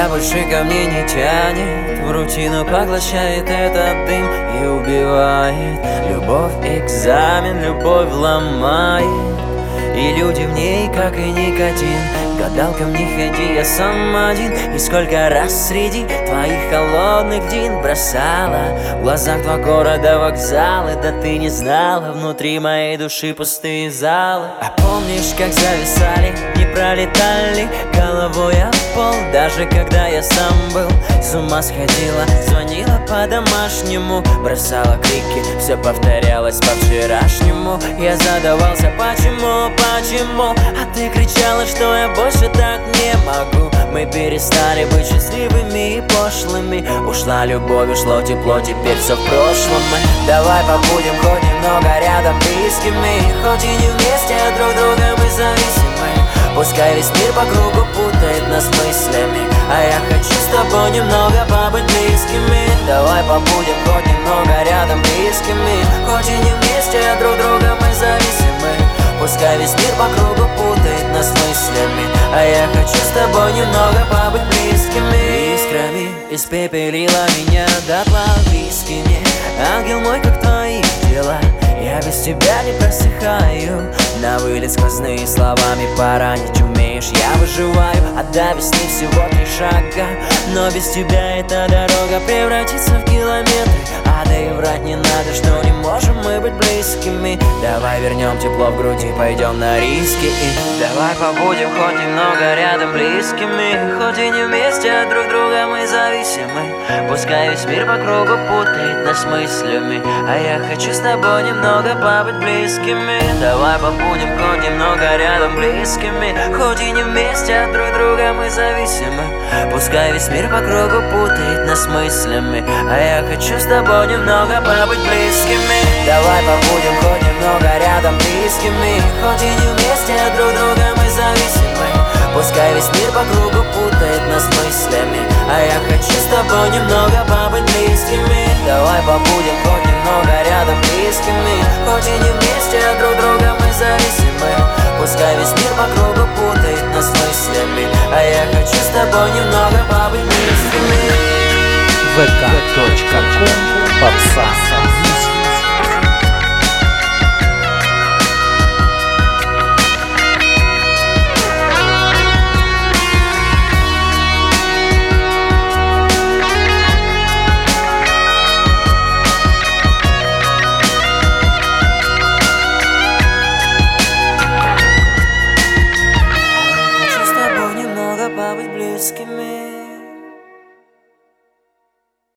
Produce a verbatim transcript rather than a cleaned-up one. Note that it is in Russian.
Тебя больше ко мне не тянет, в рутину поглощает этот дым и убивает. Любовь экзамен, любовь ломает, и люди в ней, как и никотин. Гадалкам не ходи, я сам один. И сколько раз среди твоих холодных дин бросала в глазах два города вокзалы. Да ты не знала, внутри моей души пустые залы. А помнишь, как зависали, не пролетали головой об пол? Даже когда я сам был, с ума сходила, звонила по-домашнему, бросала крики, все повторялось по-вчерашнему. Я задавался, почему, почему? А ты кричала, что я больше так не могу. Мы перестали быть счастливыми и пошлыми. Ушла любовь, ушло тепло, теперь все в прошлом. Мы давай побудем хоть немного рядом близкими, хоть и не вместе, а друг друга мы зависимы. Пускай весь мир по кругу путает нас мыслями, а я хочу с тобой немного побыть близкими. Давай побудем хоть немного рядом близкими, хоть и не вместе, а друг друга мы зависимы. Пускай весь мир по кругу путает нас мыслями, а я хочу с тобой немного побыть близкими. Искрами испепелила меня дотла висками. Ангел мой, как твои дела? Я без тебя не просыхаю. На вылет сквозные словами поранить умеешь, я выживаю. А до весны всего три шага, но без тебя эта дорога превратится в километры. А да и врать не надо, что не можем мы быть близкими. Давай вернем тепло в груди, пойдем на риски. И давай побудем хоть немного рядом близкими, хоть и не вместе, от друг друга мы зависимы. Пускай весь мир по кругу путает нас мыслями, а я хочу с тобой немного побыть близкими. Давай побудем хоть немного рядом близкими, хоть и не вместе, от друг друга мы зависимы. Пускай весь мир по кругу путает нас мыслями, а я хочу с тобой немного побыть близкими. Давай побудем хоть немного рядом близкими, хоть и не вместе, от друг друга мы зависимы. Пускай весь мир по кругу путает нас мыслями, а я хочу с тобой немного побыть близкими. Давай побудем хоть немного рядом близкими, хоть и не вместе, от друг друга мы зависимы. Пускай весь мир по кругу путает нас мыслями, а я хочу с тобой немного побыть близкими. вэ ка точка ком Попса. Хочу с тобой немного побыть близким.